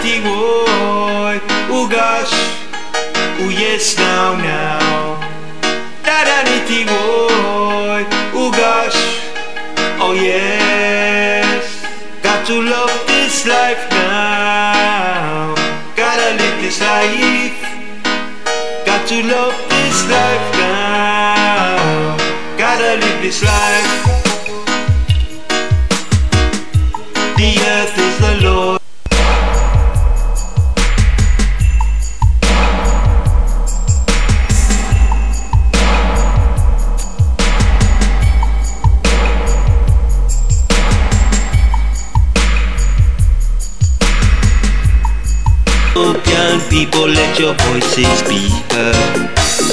Dadanity, boy. Oh gosh, oh yes, now. Dadanity, boy. Oh gosh, oh yes. Got to love this life now. Gotta live this life. Got to love this life now. Gotta live this life. The earth is the Lord. Ethiopian people, let your voices be heard.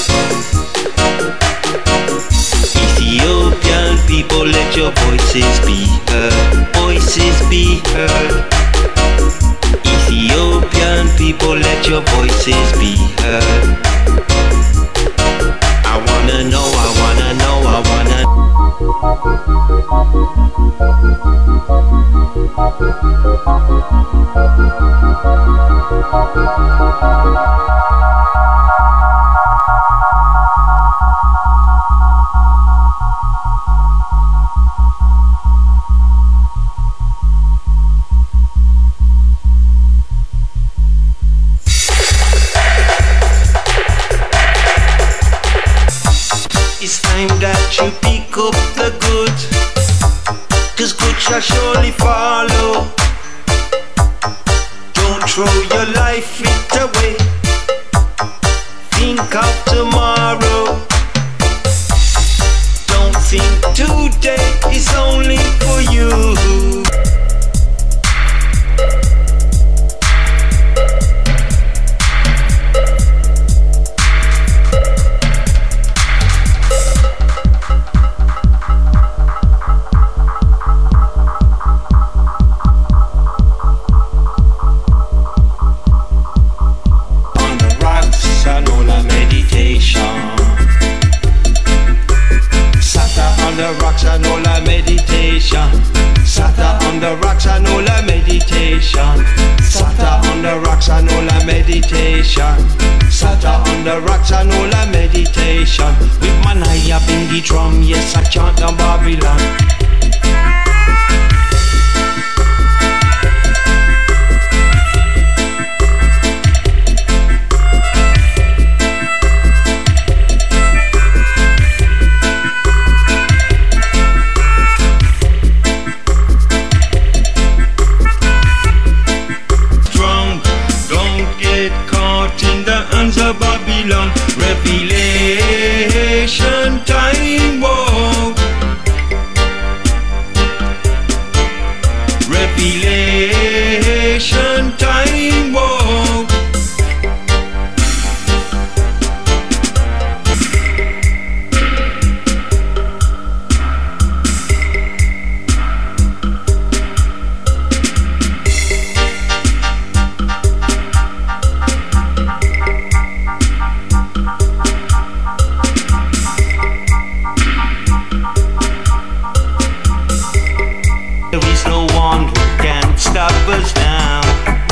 Ethiopian people, let your voices be heard. Voices be heard. Ethiopian people, let your voices be heard. I wanna know, I wanna know, I wanna. It's time that you pick up the good, 'cause good shall surely follow. Don't throw your life fit away. Think of tomorrow. Don't think today is only for you. Sata on the rocks and all a meditation. Sata on the rocks and all a meditation. Sata on the rocks and all a meditation. With my eye up in the drum, yes I chant the Babylon. Babylon, revelation time, whoa. Revelation time, whoa. Stop us now,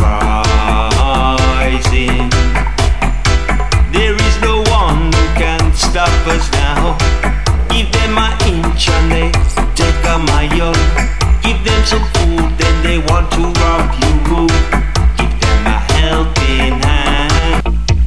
rising. There is no one who can stop us now. Give them an inch and they take a mile. Give them some food, then they want to rob you. Give them a helping hand.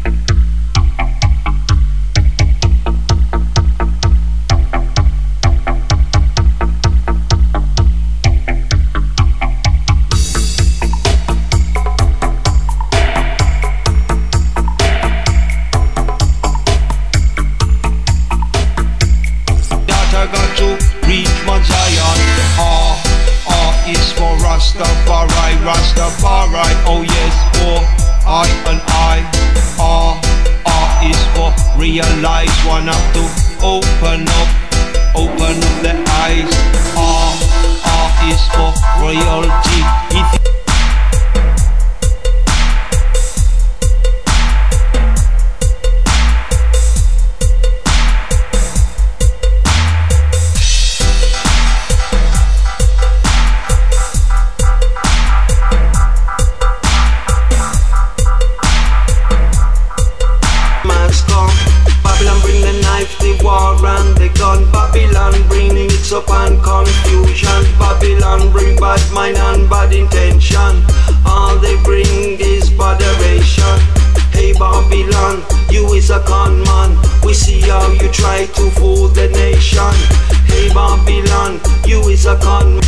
Rastafari, oh yes, for I and I. R is for realize. One have to open up the eyes. R is for royalty. is a con